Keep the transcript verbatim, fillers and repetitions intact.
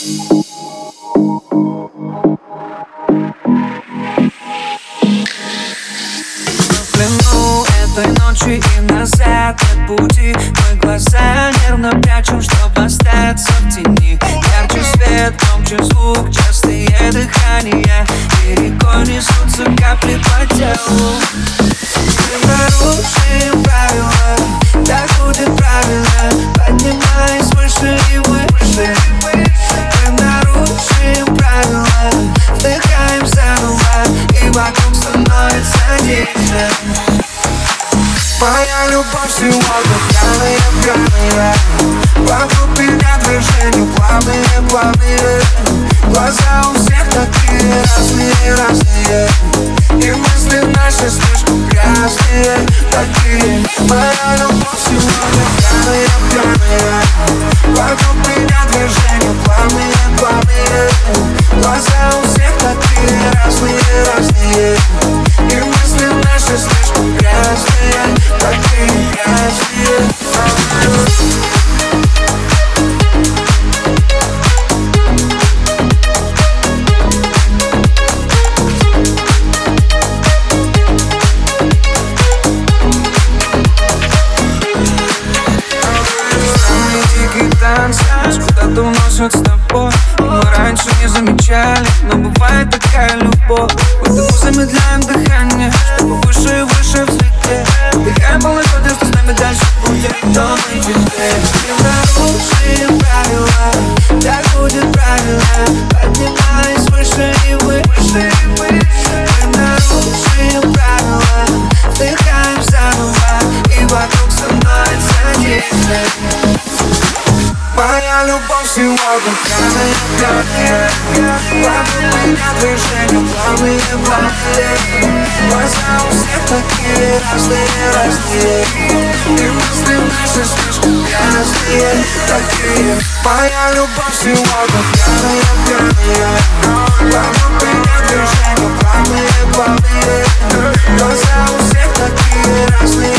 Этой ночи и назад нет пути. Мы глаза нервно прячем, чтобы остаться в тени. Ярче свет, громче звук, частые дыхания, и рекой несутся капли по телу. Мы нарушим правила, так будет правильно. Поднимаясь выше и выше. Мы нарушим правила, вдыхаем заново, и вокруг становится тише. Моя любовь сегодня пьяная, пьяная. Вокруг меня движения плавные, плавные. Глаза у всех такие разные, разные. И мысли наши слишком грязные, такие. Моя любовь сегодня пьяная, пьяная. Вокруг меня движения плавные, плавные. Глаза у всех такие разные, разные. И мысли наши слишком грязные, такие грязные. Нас куда-то уносят с тобой. Мы раньше не замечали, но бывает такая любовь. Поэтому замедляем дыхание, чтобы выше и выше взлететь. Вдыхаем полной грудью, что с нами дальше будет. То мы теперь не нарушим правила, так будет правильно. Поднимаясь выше и выше. Мы нарушим правила, вдыхаем заново, и вокруг становится тише. Моя любовь сегодня пьяная, пьяная. Вокруг меня движения плавные, плавные. Глаза у всех такие разные, разные. И мысли наши слишком грязные, такие. Моя любовь сегодня пьяная, пьяная. Вокруг меня движения плавные, плавные. Глаза у всех такие разные.